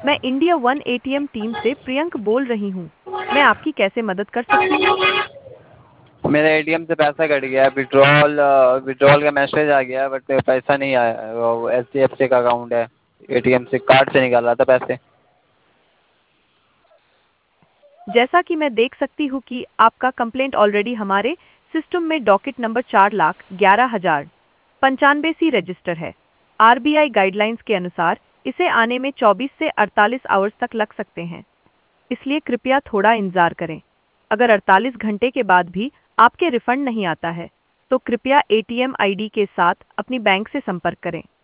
मैं India one ATM team से प्रियंक बोल रही हूँ। मैं आपकी कैसे मदद कर सकती हूँ? मेरे एटीएम से पैसा कट गया है। विड्रॉल विड्रॉल का मैसेज आ गया है बट पैसा नहीं आया है। वो एचडीएफसी का अकाउंट है। एटीएम से कार्ड से निकाल रहा था पैसे। जैसा कि मैं देख सकती हूँ कि आपका कंप्लेंट ऑलरेडी हमारे सिस्टम में डॉकेट नंबर 4,11,095 सी रजिस्टर है। आरबीआई गाइडलाइंस के अनुसार इसे आने में 24 से 48 आवर्स तक लग सकते हैं, इसलिए कृपया थोड़ा इंतजार करें। अगर 48 घंटे के बाद भी आपके रिफंड नहीं आता है, तो कृपया एटीएम आईडी के साथ अपनी बैंक से संपर्क करें।